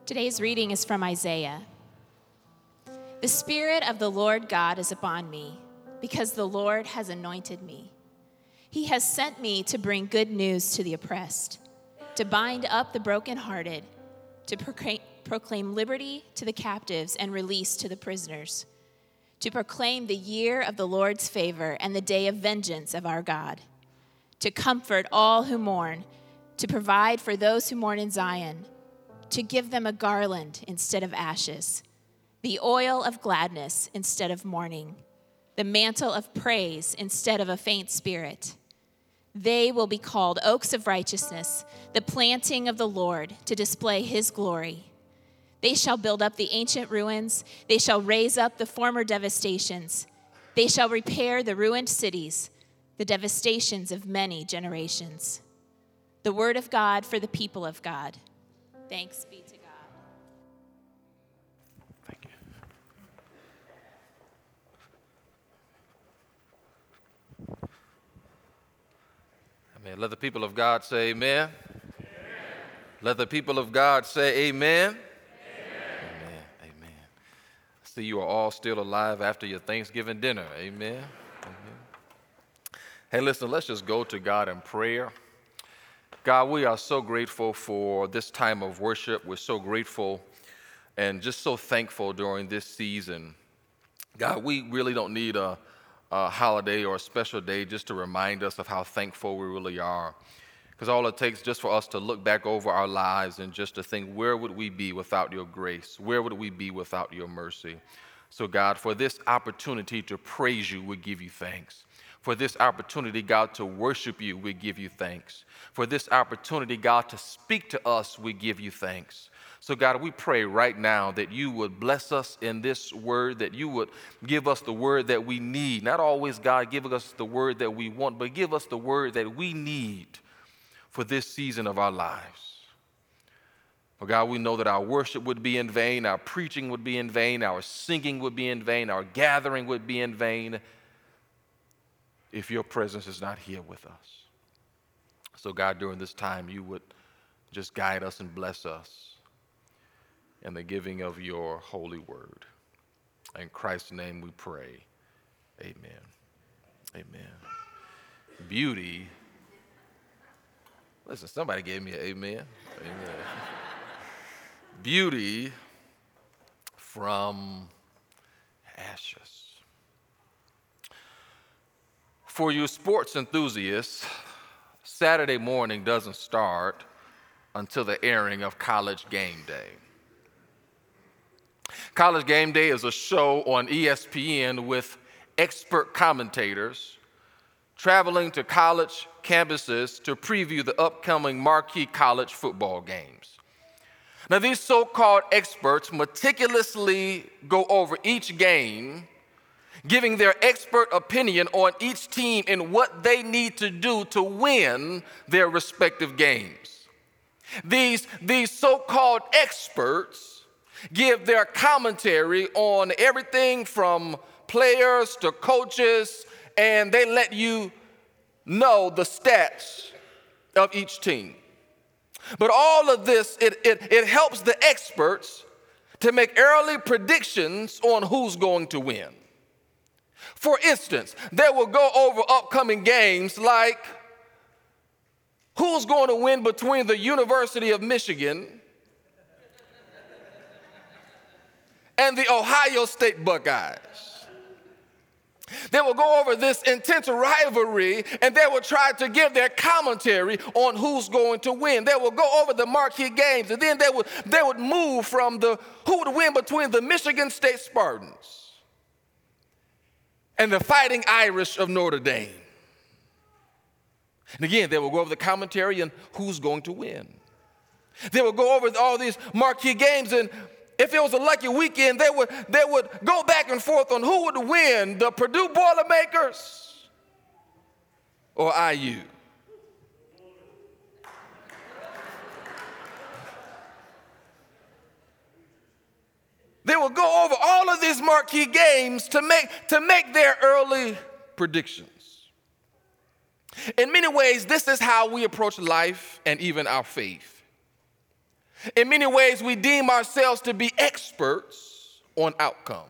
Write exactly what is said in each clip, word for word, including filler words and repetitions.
Today's reading is from Isaiah. The Spirit of the Lord God is upon me, because the Lord has anointed me. He has sent me to bring good news to the oppressed, to bind up the brokenhearted, to proclaim, proclaim liberty to the captives and release to the prisoners, to proclaim the year of the Lord's favor and the day of vengeance of our God, to comfort all who mourn, to provide for those who mourn in Zion, to give them a garland instead of ashes, the oil of gladness instead of mourning, the mantle of praise instead of a faint spirit. They will be called oaks of righteousness, the planting of the Lord, to display his glory. They shall build up the ancient ruins. They shall raise up the former devastations. They shall repair the ruined cities, the devastations of many generations. The word of God for the people of God. Thanks be to God. Thank you. Amen. Let the people of God say amen. Amen. Let the people of God say amen. Amen. Amen. Amen. I see you are all still alive after your Thanksgiving dinner. Amen. Amen. Hey, listen, let's just go to God in prayer. God, we are so grateful for this time of worship. We're so grateful and just so thankful during this season. God, we really don't need a, a holiday or a special day just to remind us of how thankful we really are. Because all it takes just for us to look back over our lives and just to think, where would we be without your grace? Where would we be without your mercy? So God, for this opportunity to praise you, we give you thanks. For this opportunity, God, to worship you, we give you thanks. For this opportunity, God, to speak to us, we give you thanks. So, God, we pray right now that you would bless us in this word, that you would give us the word that we need. Not always, God, give us the word that we want, but give us the word that we need for this season of our lives. For God, we know that our worship would be in vain, our preaching would be in vain, our singing would be in vain, our gathering would be in vain, if your presence is not here with us. So God, during this time, you would just guide us and bless us in the giving of your holy word. In Christ's name we pray. Amen. Amen. Beauty. Listen, somebody gave me an amen. Amen. Beauty from ashes. For you sports enthusiasts, Saturday morning doesn't start until the airing of College Game Day. College Game Day is a show on E S P N with expert commentators traveling to college campuses to preview the upcoming marquee college football games. Now, these so-called experts meticulously go over each game, giving their expert opinion on each team and what they need to do to win their respective games. These, these so-called experts give their commentary on everything from players to coaches, and they let you know the stats of each team. But all of this, it, it, it helps the experts to make early predictions on who's going to win. For instance, they will go over upcoming games like who's going to win between the University of Michigan and the Ohio State Buckeyes. They will go over this intense rivalry, and they will try to give their commentary on who's going to win. They will go over the marquee games, and then they would, they would move from the who would win between the Michigan State Spartans and the Fighting Irish of Notre Dame. And again, they will go over the commentary and who's going to win. They will go over all these marquee games, and if it was a lucky weekend, they would, they would go back and forth on who would win, the Purdue Boilermakers or I U. They will go over all of these marquee games to make, to make their early predictions. In many ways, this is how we approach life and even our faith. In many ways, we deem ourselves to be experts on outcomes.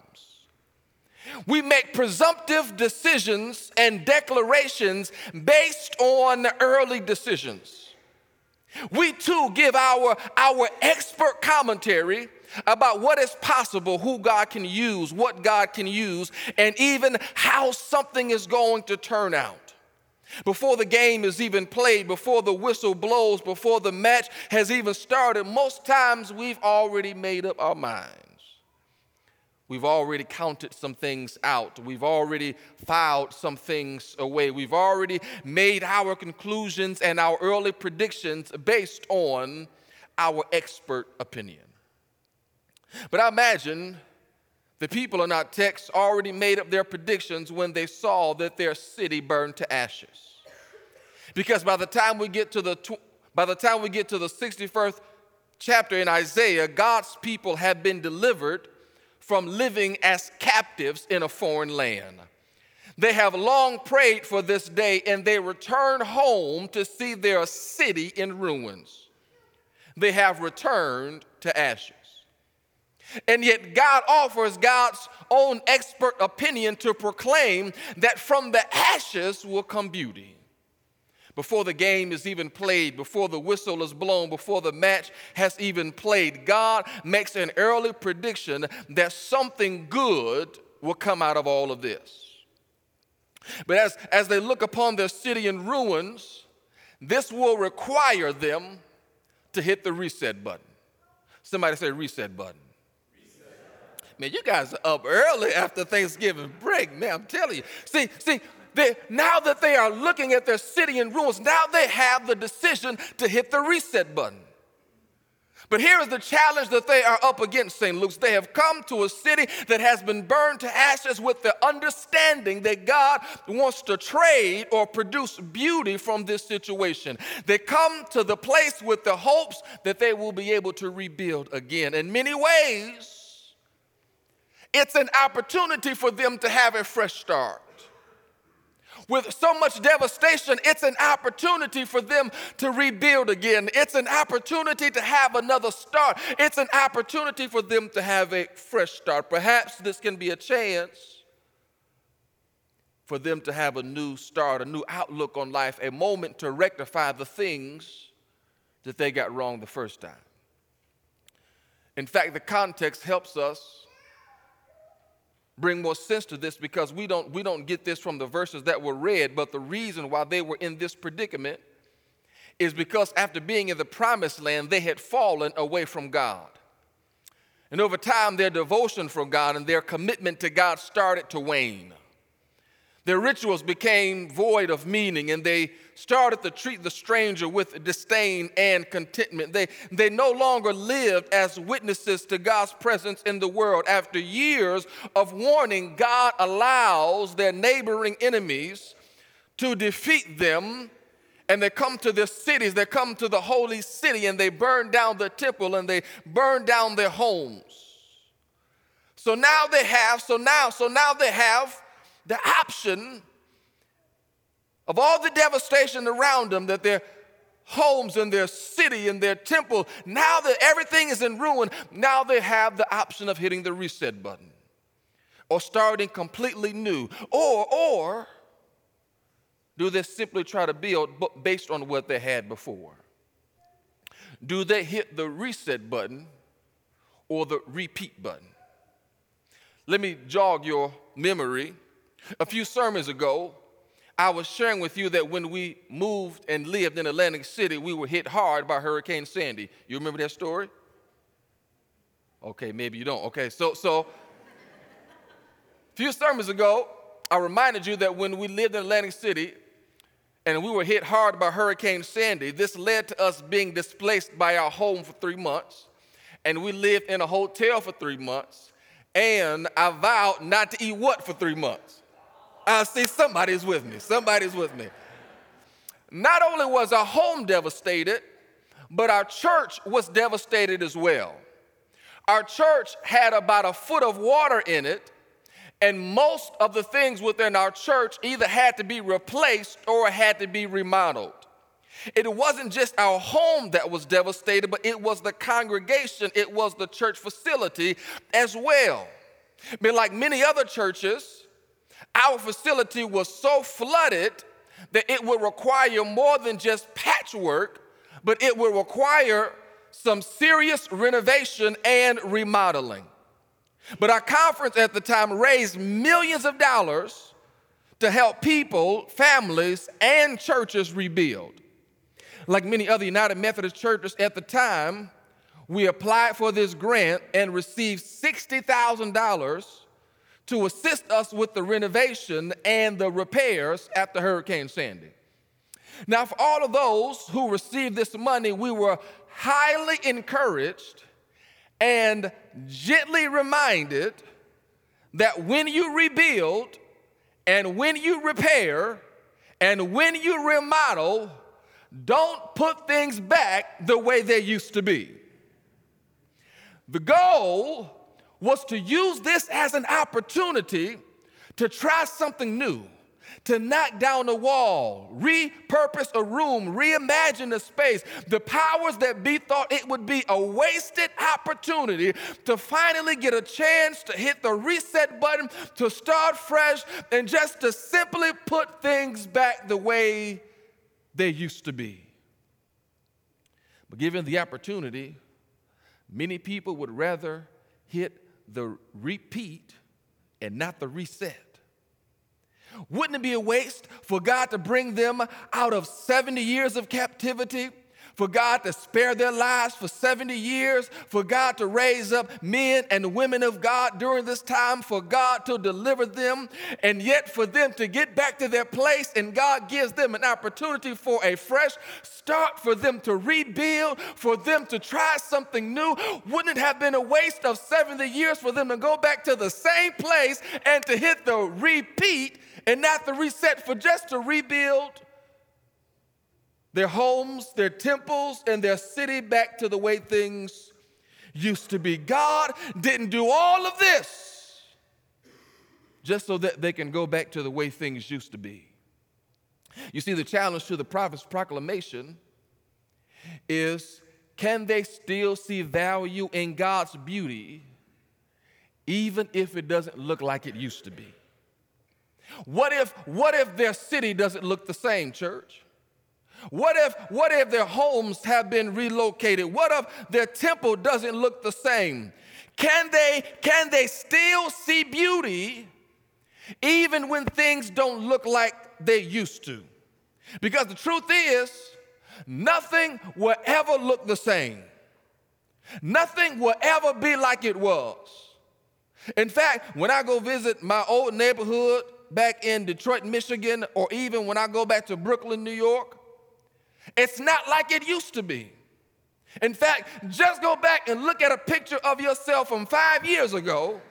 We make presumptive decisions and declarations based on early decisions. We too give our, our expert commentary about what is possible, who God can use, what God can use, and even how something is going to turn out. Before the game is even played, before the whistle blows, before the match has even started, most times we've already made up our minds. We've already counted some things out. We've already filed some things away. We've already made our conclusions and our early predictions based on our expert opinion. But I imagine the people in our text already made up their predictions when they saw that their city burned to ashes. Because by the time we get to the tw- by the time we get to the sixty-first chapter in Isaiah, God's people have been delivered from living as captives in a foreign land. They have long prayed for this day, and they return home to see their city in ruins. They have returned to ashes. And yet God offers God's own expert opinion to proclaim that from the ashes will come beauty. Before the game is even played, before the whistle is blown, before the match has even played, God makes an early prediction that something good will come out of all of this. But as, as they look upon their city in ruins, this will require them to hit the reset button. Somebody say reset button. Man, you guys are up early after Thanksgiving break, man, I'm telling you. See, see, they, now that they are looking at their city in ruins, now they have the decision to hit the reset button. But here is the challenge that they are up against, Saint Luke's. They have come to a city that has been burned to ashes with the understanding that God wants to trade or produce beauty from this situation. They come to the place with the hopes that they will be able to rebuild again. In many ways, it's an opportunity for them to have a fresh start. With so much devastation, it's an opportunity for them to rebuild again. It's an opportunity to have another start. It's an opportunity for them to have a fresh start. Perhaps this can be a chance for them to have a new start, a new outlook on life, a moment to rectify the things that they got wrong the first time. In fact, the context helps us bring more sense to this because we don't, we don't get this from the verses that were read, but the reason why they were in this predicament is because after being in the promised land, they had fallen away from God. And over time, their devotion for God and their commitment to God started to wane. Their rituals became void of meaning, and they started to treat the stranger with disdain and contentment. They, they no longer lived as witnesses to God's presence in the world. After years of warning, God allows their neighboring enemies to defeat them, and they come to their cities, they come to the holy city, and they burn down the temple, and they burn down their homes. So now they have, so now, so now they have the option of all the devastation around them, that their homes and their city and their temple, now that everything is in ruin, now they have the option of hitting the reset button or starting completely new. Or, or do they simply try to build based on what they had before? Do they hit the reset button or the repeat button? Let me jog your memory. A few sermons ago, I was sharing with you that when we moved and lived in Atlantic City, we were hit hard by Hurricane Sandy. You remember that story? Okay, maybe you don't. Okay, so, so a few sermons ago, I reminded you that when we lived in Atlantic City and we were hit hard by Hurricane Sandy, this led to us being displaced by our home for three months, and we lived in a hotel for three months, and I vowed not to eat what for three months? I see somebody's with me. Somebody's with me. Not only was our home devastated, but our church was devastated as well. Our church had about a foot of water in it, and most of the things within our church either had to be replaced or had to be remodeled. It wasn't just our home that was devastated, but it was the congregation, it was the church facility as well. But like many other churches, our facility was so flooded that it would require more than just patchwork, but it would require some serious renovation and remodeling. But our conference at the time raised millions of dollars to help people, families, and churches rebuild. Like many other United Methodist churches at the time, we applied for this grant and received sixty thousand dollars to assist us with the renovation and the repairs after Hurricane Sandy. Now, for all of those who received this money, we were highly encouraged and gently reminded that when you rebuild and when you repair and when you remodel, don't put things back the way they used to be. The goal was to use this as an opportunity to try something new, to knock down a wall, repurpose a room, reimagine a space. The powers that be thought it would be a wasted opportunity to finally get a chance to hit the reset button, to start fresh, and just to simply put things back the way they used to be. But given the opportunity, many people would rather hit the repeat and not the reset. Wouldn't it be a waste for God to bring them out of seventy years of captivity? For God to spare their lives for seventy years, for God to raise up men and women of God during this time, for God to deliver them, and yet for them to get back to their place, and God gives them an opportunity for a fresh start, for them to rebuild, for them to try something new. Wouldn't it have been a waste of seventy years for them to go back to the same place and to hit the repeat and not the reset, for just to rebuild their homes, their temples, and their city back to the way things used to be? God didn't do all of this just so that they can go back to the way things used to be. You see, the challenge to the prophet's proclamation is, can they still see value in God's beauty even if it doesn't look like it used to be? What if, what if their city doesn't look the same, church? What if, what if their homes have been relocated? What if their temple doesn't look the same? Can they, can they still see beauty even when things don't look like they used to? Because the truth is, nothing will ever look the same. Nothing will ever be like it was. In fact, when I go visit my old neighborhood back in Detroit, Michigan, or even when I go back to Brooklyn, New York, it's not like it used to be. In fact, just go back and look at a picture of yourself from five years ago,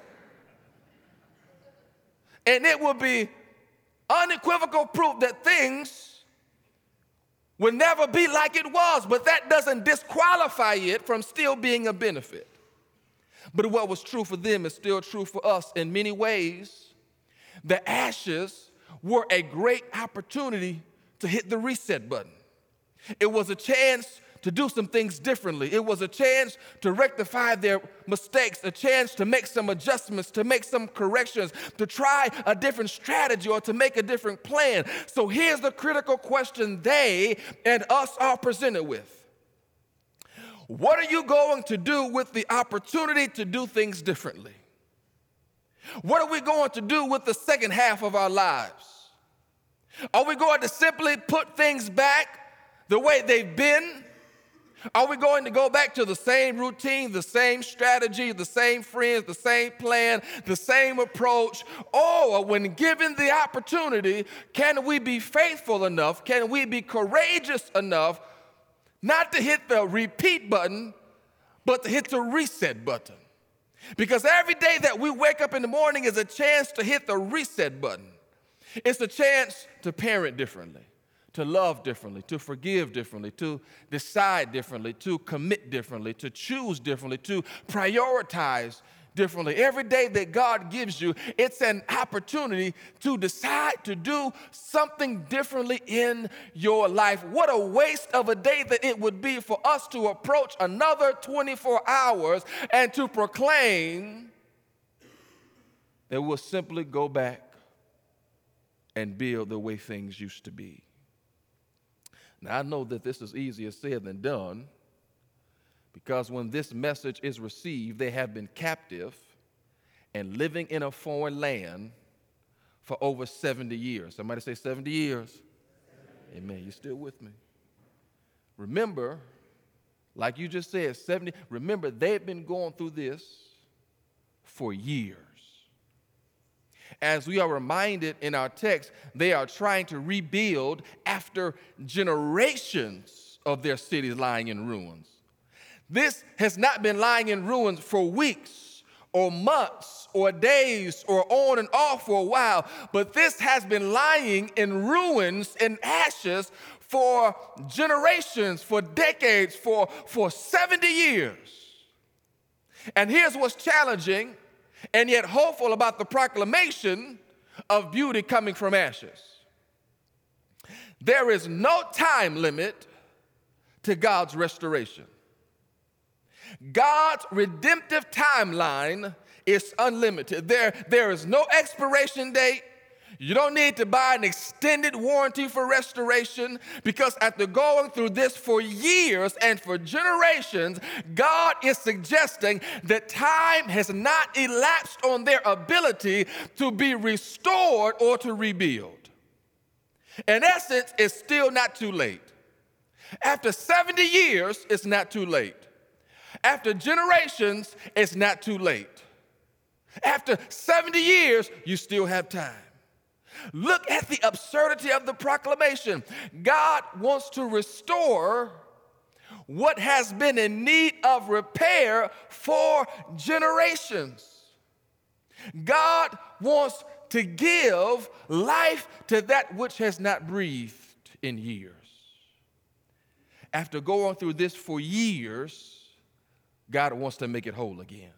and it will be unequivocal proof that things will never be like it was, but that doesn't disqualify it from still being a benefit. But what was true for them is still true for us in many ways. The ashes were a great opportunity to hit the reset button. It was a chance to do some things differently. It was a chance to rectify their mistakes, a chance to make some adjustments, to make some corrections, to try a different strategy or to make a different plan. So here's the critical question they and us are presented with. What are you going to do with the opportunity to do things differently? What are we going to do with the second half of our lives? Are we going to simply put things back the way they've been? Are we going to go back to the same routine, the same strategy, the same friends, the same plan, the same approach? Or when given the opportunity, can we be faithful enough? Can we be courageous enough not to hit the repeat button, but to hit the reset button? Because every day that we wake up in the morning is a chance to hit the reset button. It's a chance to parent differently, to love differently, to forgive differently, to decide differently, to commit differently, to choose differently, to prioritize differently. Every day that God gives you, it's an opportunity to decide to do something differently in your life. What a waste of a day that it would be for us to approach another twenty-four hours and to proclaim that we'll simply go back and build the way things used to be. Now, I know that this is easier said than done, because when this message is received, they have been captive and living in a foreign land for over seventy years. Somebody say seventy years. Amen. You still with me? Remember, like you just said, seventy, remember they've been going through this for years. As we are reminded in our text, they are trying to rebuild after generations of their cities lying in ruins. This has not been lying in ruins for weeks or months or days or on and off for a while, but this has been lying in ruins and ashes for generations, for decades, for, for seventy years. And here's what's challenging and yet hopeful about the proclamation of beauty coming from ashes. There is no time limit to God's restoration. God's redemptive timeline is unlimited. There, there is no expiration date. You don't need to buy an extended warranty for restoration, because after going through this for years and for generations, God is suggesting that time has not elapsed on their ability to be restored or to rebuild. In essence, it's still not too late. After seventy years, it's not too late. After generations, it's not too late. After seventy years, you still have time. Look at the absurdity of the proclamation. God wants to restore what has been in need of repair for generations. God wants to give life to that which has not breathed in years. After going through this for years, God wants to make it whole again.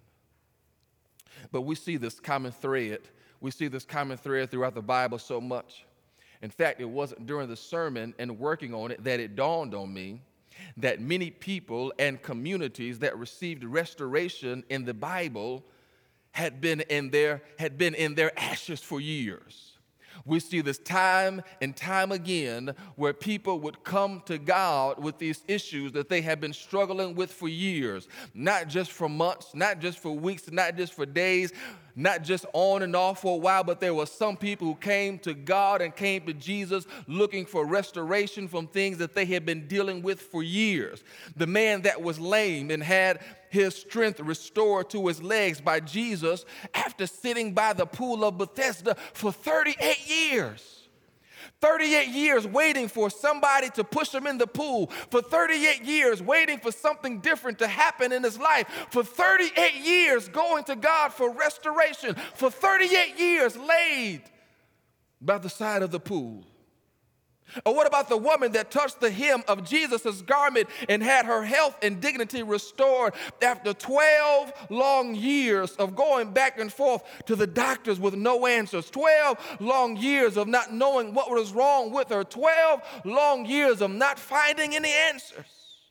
But we see this common thread. We see this common thread throughout the Bible so much. In fact, it wasn't during the sermon and working on it that it dawned on me that many people and communities that received restoration in the Bible had been in their, had been in their ashes for years. We see this time and time again where people would come to God with these issues that they have been struggling with for years, not just for months, not just for weeks, not just for days, not just on and off for a while, but there were some people who came to God and came to Jesus looking for restoration from things that they had been dealing with for years. The man that was lame and had his strength restored to his legs by Jesus after sitting by the pool of Bethesda for thirty-eight years. thirty-eight years waiting for somebody to push him in the pool. For thirty-eight years waiting for something different to happen in his life. For thirty-eight years going to God for restoration. For thirty-eight years laid by the side of the pool. Or what about the woman that touched the hem of Jesus' garment and had her health and dignity restored after twelve long years of going back and forth to the doctors with no answers, twelve long years of not knowing what was wrong with her, twelve long years of not finding any answers?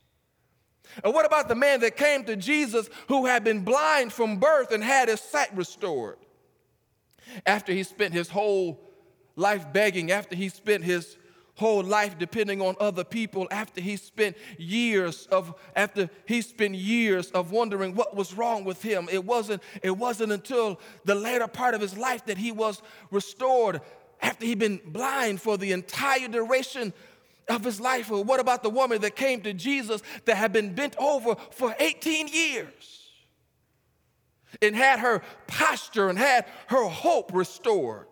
And what about the man that came to Jesus who had been blind from birth and had his sight restored? After he spent his whole life begging, after he spent his whole life depending on other people, after he spent years of after he spent years of wondering what was wrong with him. It wasn't it wasn't until the later part of his life that he was restored, after he'd been blind for the entire duration of his life. Or what about the woman that came to Jesus that had been bent over for eighteen years and had her posture and had her hope restored?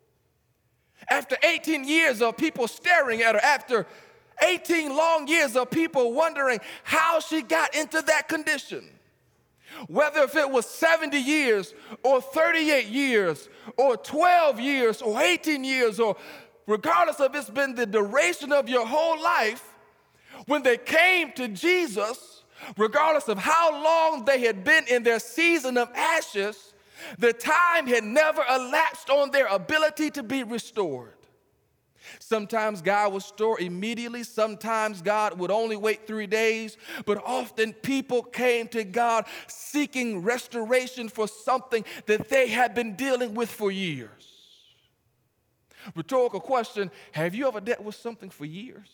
After eighteen years of people staring at her, after eighteen long years of people wondering how she got into that condition, whether if it was seventy years or thirty-eight years or twelve years or eighteen years, or regardless of it's been the duration of your whole life, when they came to Jesus regardless of how long they had been in their season of ashes, the time had never elapsed on their ability to be restored. Sometimes God would restore immediately. Sometimes God would only wait three days. But often people came to God seeking restoration for something that they had been dealing with for years. Rhetorical question, have you ever dealt with something for years?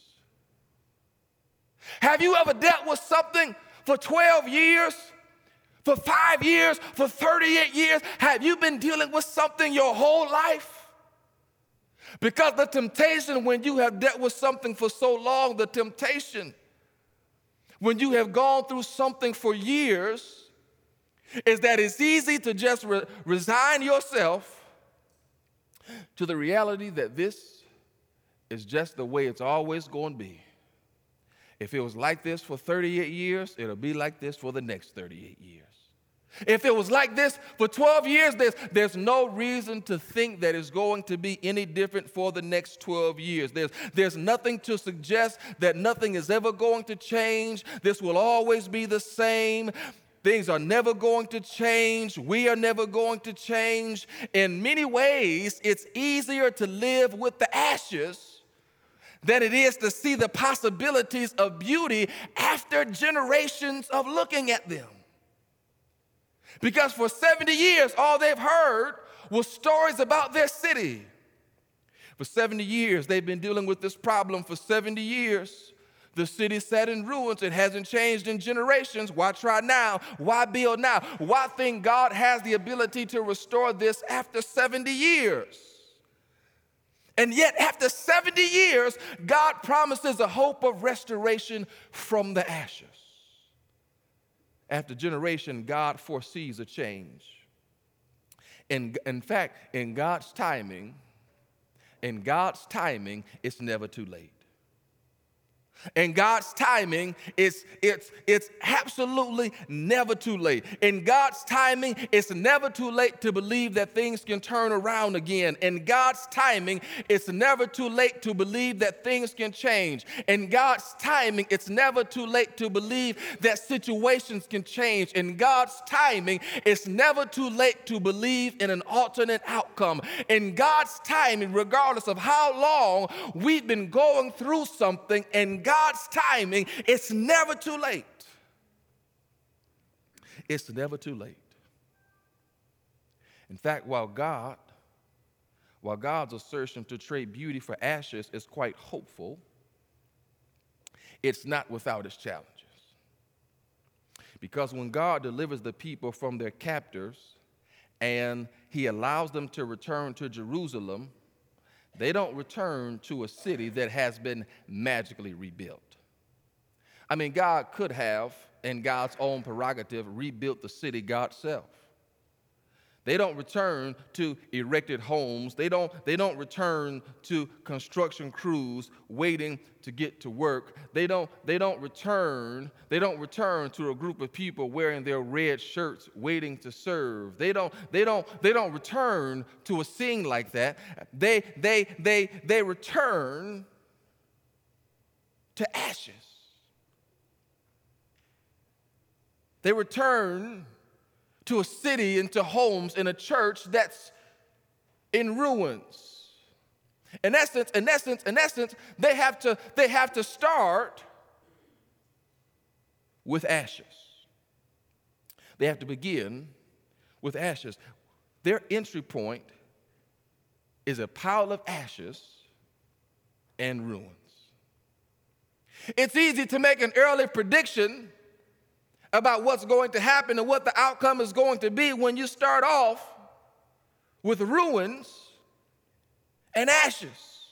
Have you ever dealt with something for twelve years? For five years? For thirty-eight years? Have you been dealing with something your whole life? Because the temptation when you have dealt with something for so long, the temptation when you have gone through something for years is that it's easy to just re- resign yourself to the reality that this is just the way it's always going to be. If it was like this for thirty-eight years, it'll be like this for the next thirty-eight years. If it was like this for twelve years, there's, there's no reason to think that it's going to be any different for the next twelve years. There's, there's nothing to suggest that nothing is ever going to change. This will always be the same. Things are never going to change. We are never going to change. In many ways, it's easier to live with the ashes than it is to see the possibilities of beauty after generations of looking at them. Because for seventy years, all they've heard was stories about their city. For seventy years, they've been dealing with this problem. For seventy years, the city sat in ruins. It hasn't changed in generations. Why try now? Why build now? Why think God has the ability to restore this after seventy years? And yet, after seventy years, God promises a hope of restoration from the ashes. After generation, God foresees a change. In, in fact, in God's timing, in God's timing, it's never too late. In God's timing, it's, it's, it's absolutely never too late. In God's timing, it's never too late to believe that things can turn around again. In God's timing, it's never too late to believe that things can change. In God's timing, it's never too late to believe that situations can change. In God's timing, it's never too late to believe in an alternate outcome. In God's timing, regardless of how long we've been going through something, in God's timing, it's never too late. It's never too late. In fact, while God, while God's assertion to trade beauty for ashes is quite hopeful, it's not without its challenges. Because when God delivers the people from their captors and he allows them to return to Jerusalem, they don't return to a city that has been magically rebuilt. I mean, God could have, in God's own prerogative, rebuilt the city God's self. They don't return to erected homes. They don't, they don't return to construction crews waiting to get to work. They don't, they don't return, they don't return to a group of people wearing their red shirts waiting to serve. They don't, they don't, they don't return to a scene like that. They, they, they, they return to ashes. They return to a city and to homes in a church that's in ruins. In essence, in essence, in essence, they have to, they have to start with ashes. They have to begin with ashes. Their entry point is a pile of ashes and ruins. It's easy to make an early prediction about what's going to happen and what the outcome is going to be when you start off with ruins and ashes.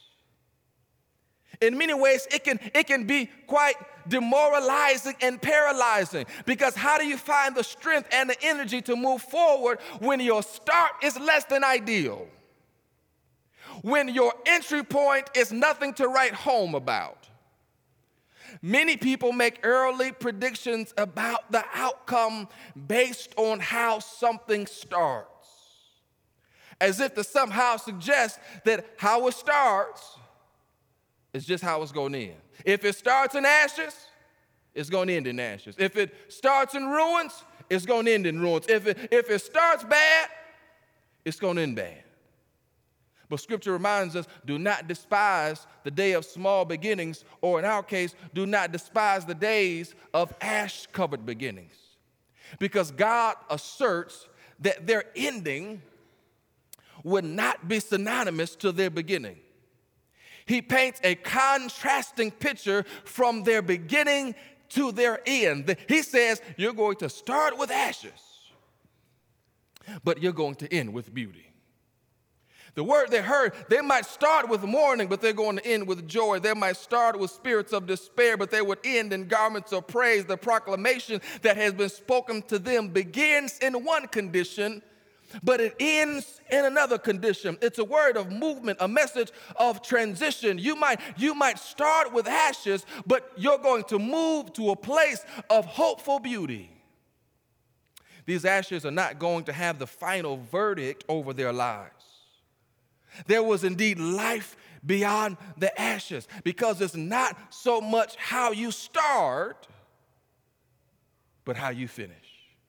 In many ways, it can, it can be quite demoralizing and paralyzing, because how do you find the strength and the energy to move forward when your start is less than ideal? When your entry point is nothing to write home about? Many people make early predictions about the outcome based on how something starts, as if to somehow suggest that how it starts is just how it's going to end. If it starts in ashes, it's going to end in ashes. If it starts in ruins, it's going to end in ruins. If it, if it starts bad, it's going to end bad. But Scripture reminds us, do not despise the day of small beginnings, or in our case, do not despise the days of ash-covered beginnings. Because God asserts that their ending would not be synonymous to their beginning. He paints a contrasting picture from their beginning to their end. He says, you're going to start with ashes, but you're going to end with beauty. The word they heard, they might start with mourning, but they're going to end with joy. They might start with spirits of despair, but they would end in garments of praise. The proclamation that has been spoken to them begins in one condition, but it ends in another condition. It's a word of movement, a message of transition. You might, you might start with ashes, but you're going to move to a place of hopeful beauty. These ashes are not going to have the final verdict over their lives. There was indeed life beyond the ashes, because it's not so much how you start, but how you finish.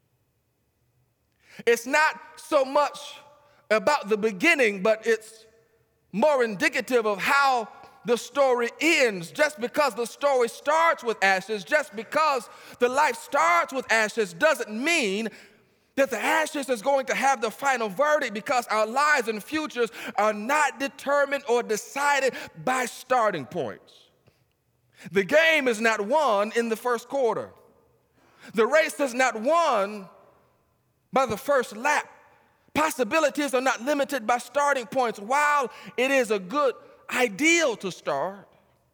It's not so much about the beginning, but it's more indicative of how the story ends. Just because the story starts with ashes, just because the life starts with ashes, doesn't mean that the ashes is going to have the final verdict, because our lives and futures are not determined or decided by starting points. The game is not won in the first quarter. The race is not won by the first lap. Possibilities are not limited by starting points. While it is a good ideal to start,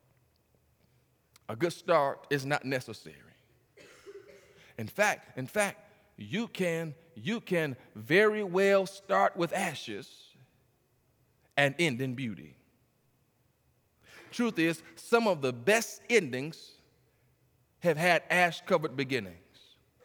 a good start is not necessary. In fact, in fact, You can, you can very well start with ashes and end in beauty. Truth is, some of the best endings have had ash-covered beginnings.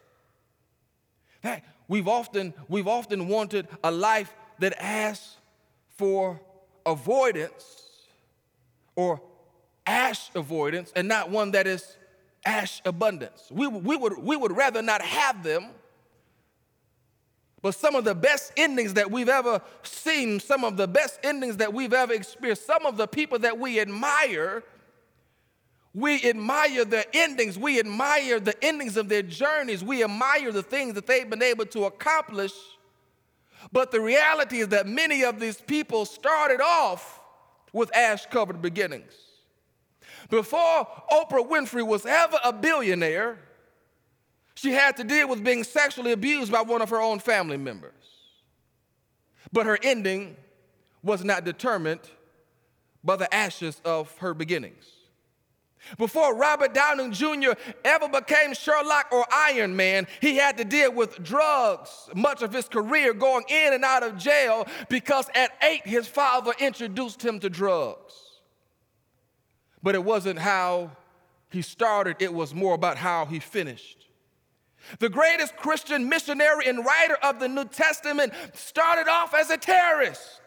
In fact, we've often, we've often wanted a life that asks for avoidance or ash avoidance, and not one that is ash abundance. We, we, would, we would rather not have them. But some of the best endings that we've ever seen, some of the best endings that we've ever experienced, some of the people that we admire, we admire their endings. We admire the endings of their journeys. We admire the things that they've been able to accomplish. But the reality is that many of these people started off with ash-covered beginnings. Before Oprah Winfrey was ever a billionaire, she had to deal with being sexually abused by one of her own family members. But her ending was not determined by the ashes of her beginnings. Before Robert Downey Junior ever became Sherlock or Iron Man, he had to deal with drugs much of his career, going in and out of jail because at eight his father introduced him to drugs. But it wasn't how he started, it was more about how he finished. The greatest Christian missionary and writer of the New Testament started off as a terrorist.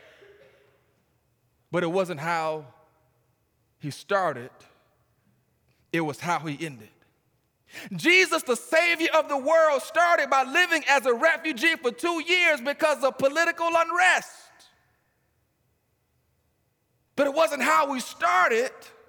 But it wasn't how he started, it was how he ended. Jesus, the Savior of the world, started by living as a refugee for two years because of political unrest. But it wasn't how we started,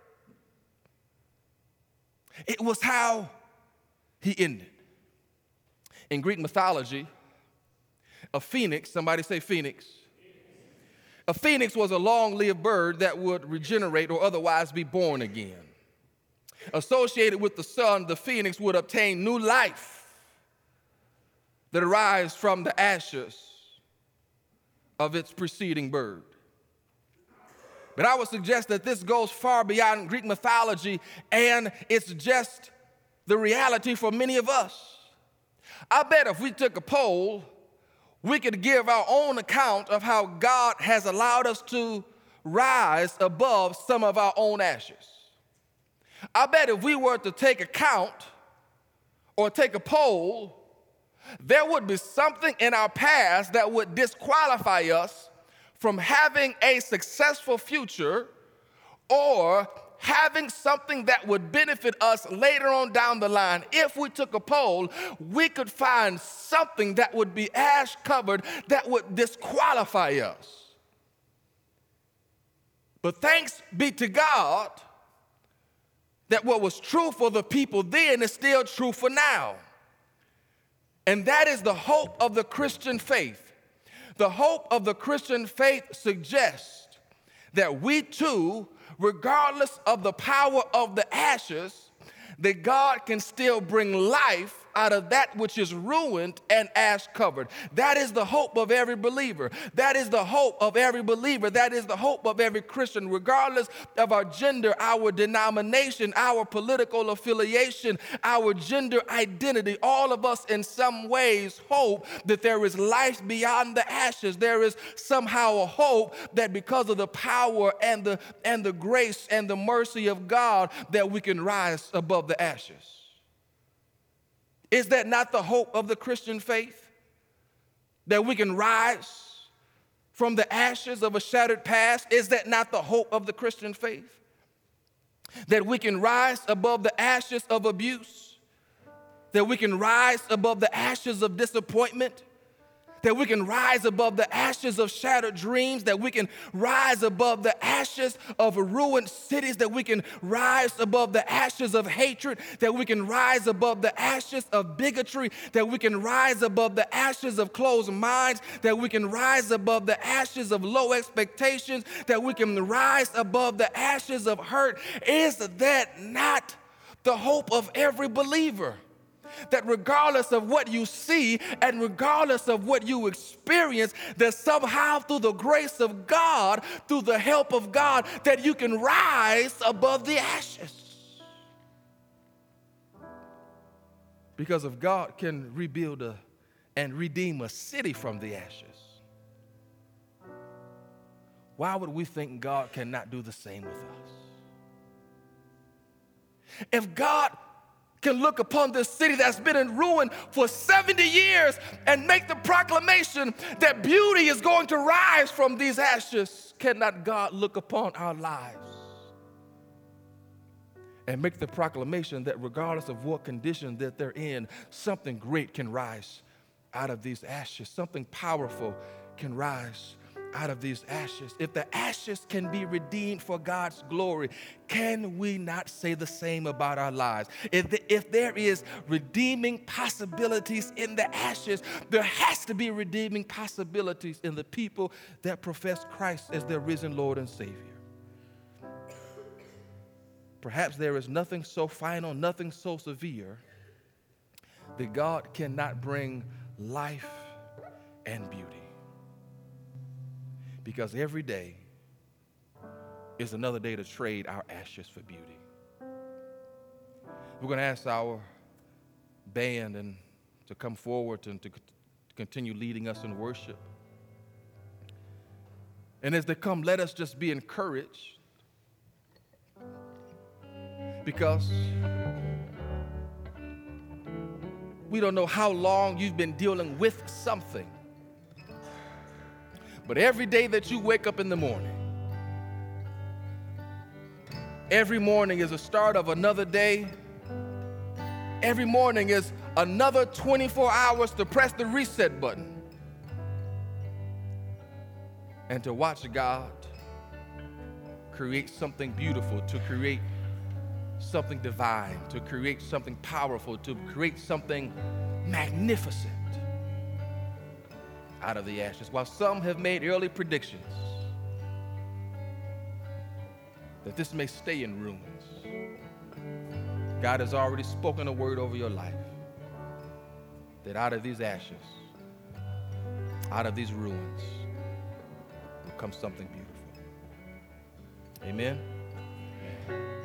it was how he ended. In Greek mythology, a phoenix, somebody say phoenix. A phoenix was a long-lived bird that would regenerate or otherwise be born again. Associated with the sun, the phoenix would obtain new life that arises from the ashes of its preceding bird. But I would suggest that this goes far beyond Greek mythology, and it's just the reality for many of us. I bet if we took a poll, we could give our own account of how God has allowed us to rise above some of our own ashes. I bet if we were to take a count or take a poll, there would be something in our past that would disqualify us from having a successful future or having something that would benefit us later on down the line. If we took a poll, we could find something that would be ash covered that would disqualify us. But thanks be to God that what was true for the people then is still true for now. And that is the hope of the Christian faith. The hope of the Christian faith suggests that we too, regardless of the power of the ashes, that God can still bring life out of that which is ruined and ash covered. That is the hope of every believer. That is the hope of every believer. That is the hope of every Christian, regardless of our gender, our denomination, our political affiliation, our gender identity. All of us in some ways hope that there is life beyond the ashes. There is somehow a hope that because of the power and the, and the grace and the mercy of God that we can rise above the ashes. Is that not the hope of the Christian faith? That we can rise from the ashes of a shattered past? Is that not the hope of the Christian faith? That we can rise above the ashes of abuse? That we can rise above the ashes of disappointment? That we can rise above the ashes of shattered dreams, that we can rise above the ashes of ruined cities, that we can rise above the ashes of hatred, that we can rise above the ashes of bigotry, that we can rise above the ashes of closed minds, that we can rise above the ashes of low expectations, that we can rise above the ashes of hurt. Is that not the hope of every believer? That regardless of what you see and regardless of what you experience, that somehow through the grace of God, through the help of God, that you can rise above the ashes. Because if God can rebuild a, and redeem a city from the ashes, why would we think God cannot do the same with us? If God can look upon this city that's been in ruin for seventy years and make the proclamation that beauty is going to rise from these ashes, cannot God look upon our lives and make the proclamation that regardless of what condition that they're in, something great can rise out of these ashes, something powerful can rise out of these ashes? If the ashes can be redeemed for God's glory, can we not say the same about our lives? If, the, if there is redeeming possibilities in the ashes, there has to be redeeming possibilities in the people that profess Christ as their risen Lord and Savior. Perhaps there is nothing so final, nothing so severe that God cannot bring life and beauty. Because every day is another day to trade our ashes for beauty. We're going to ask our band and to come forward and to continue leading us in worship. And as they come, let us just be encouraged, because we don't know how long you've been dealing with something. But every day that you wake up in the morning, every morning is the start of another day. Every morning is another twenty-four hours to press the reset button and to watch God create something beautiful, to create something divine, to create something powerful, to create something magnificent out of the ashes. While some have made early predictions that this may stay in ruins, God has already spoken a word over your life that out of these ashes, out of these ruins, will come something beautiful. Amen.